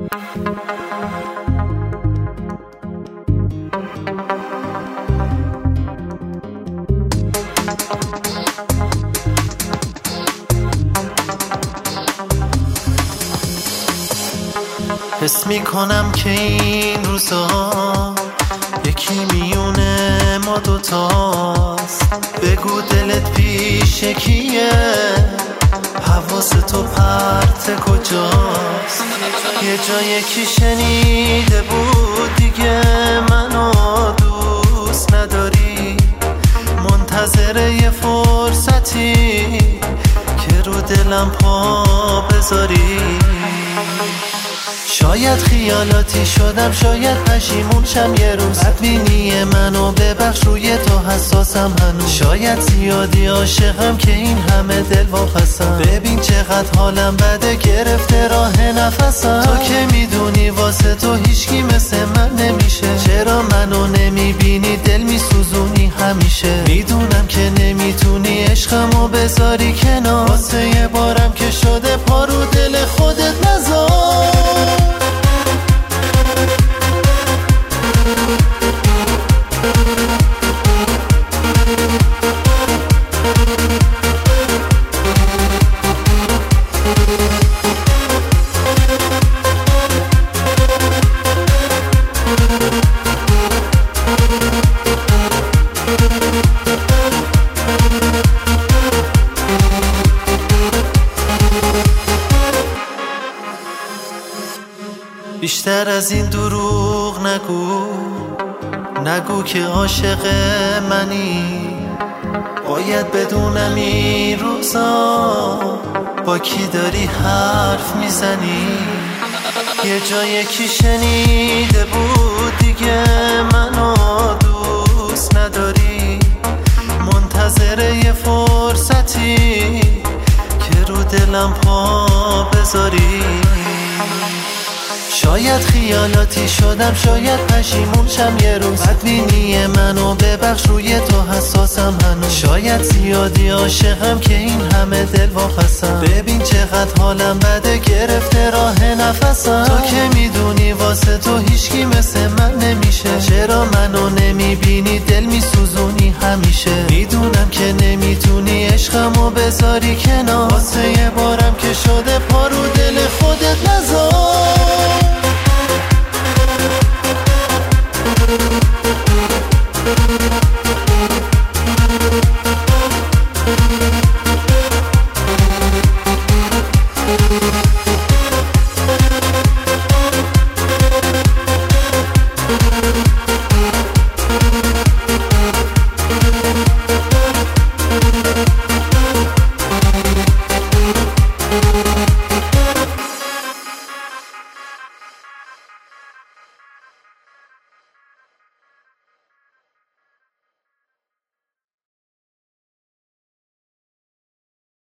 حس میکنم که این روزا یکی میونه ما دوتاست. بگو دلت پیش کیه، حواس تو پرت کجاست؟ یه جا یکی شنیده بود دیگه منو دوست نداری، منتظر یه فرصتی که رو دلم پا بذاری. شاید خیالاتی شدم، شاید پشیمون شم یه روز. بدبینی منو ببخش، روی تو حساسم هنوز. شاید زیادی عاشقم که این همه دل واپسم. ببین چقدر حالم بده، گرفته راه نفسم. تو که میدونی واسه تو هیچکی مثل من نمیشه. چرا منو نمیبینی، دل میسوزونی همیشه. میدونم که نمیتونی عشقمو بذاری کنار، واسه یه بارم که شده پا رو دل خودت نذار. بیشتر از این دروغ نگو که عاشق منی. باید بدونم این روزا با کی داری حرف میزنی. یه جا یکی شنیده بود دیگه منو دوست نداری، منتظر یه فرصتی که رو دلم پا بذاری. شاید خیالاتی شدم، شاید پشیمون شم یه روز. بدبینی منو ببخش، روی تو حساسم هنوز. شاید زیادی عاشقم که این همه دل واپسم. ببین چقدر حالم بده، گرفته راه نفسم. تو که میدونی واسه تو هیچکی مثل من نمیشه. چرا منو نمیبینی، دل میسوزونی همیشه. میدونم که نمیتونی عشقمو بذاری کنار، واسه یه بارم که شده پا رو دل خودت نذار.